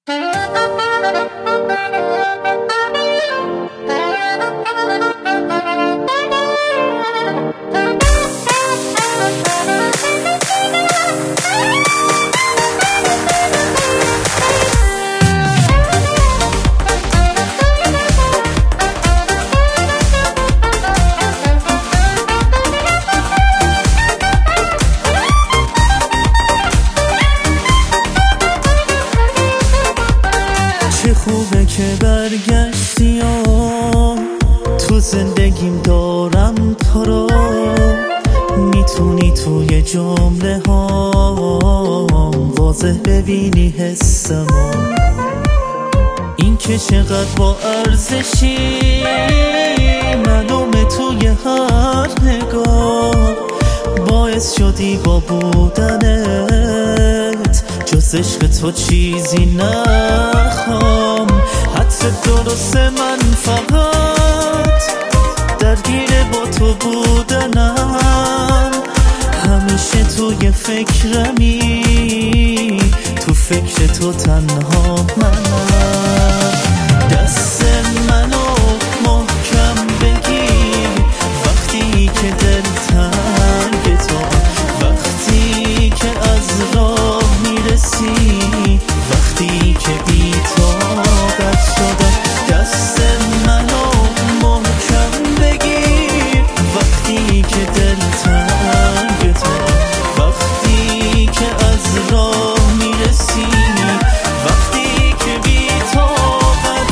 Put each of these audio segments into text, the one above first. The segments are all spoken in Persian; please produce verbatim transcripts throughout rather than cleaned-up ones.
خوبه که برگشتی و تو زندگیم دارم تو رو، میتونی توی جمله ها واضح ببینی حسمو، این که چقدر با ارزشی معلومه توی هر نگاه، باعث شدی با بودنت جز عشق تو چیزی نخوام. حتی درسته من فقط درگیر با تو بودنم، همیشه توی فکرمی، تو فکر تو تنها منم. دست منو محکم بگیر وقتی که دل تنگ تو، وقتی که از راه میرسی، وقتی که بی طاقت شدم. دست منو محکم بگیر وقتی که دل تنگ تو، وقتی که از راه میرسی، وقتی که بی طاقت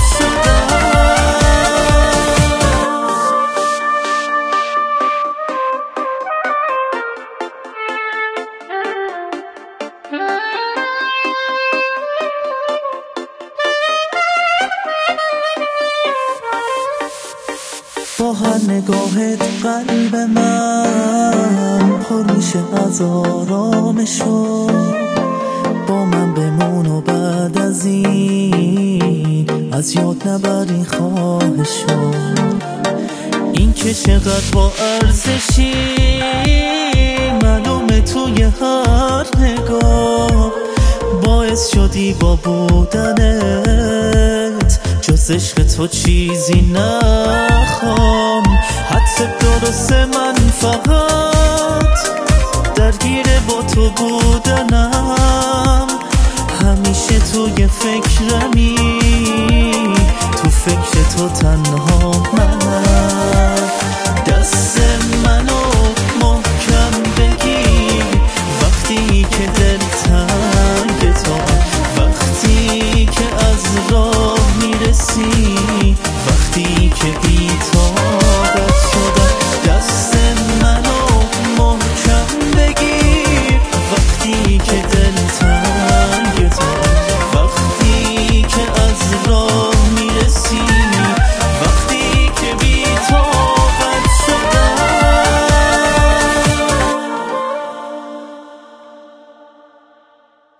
با هر نگاهت قلب من پر میشه از آرامشو، با من بمون و بعد از این از یاد نبری خواهشو، این که چقدر با ارزشی معلومه توی هر نگاه، باعث شدی با بودنت جز عشق تو چیزی نخوام. حتی درسته من فقط درگیر با تو بودنم، همیشه توی فکرمی، تو فکر تو تنها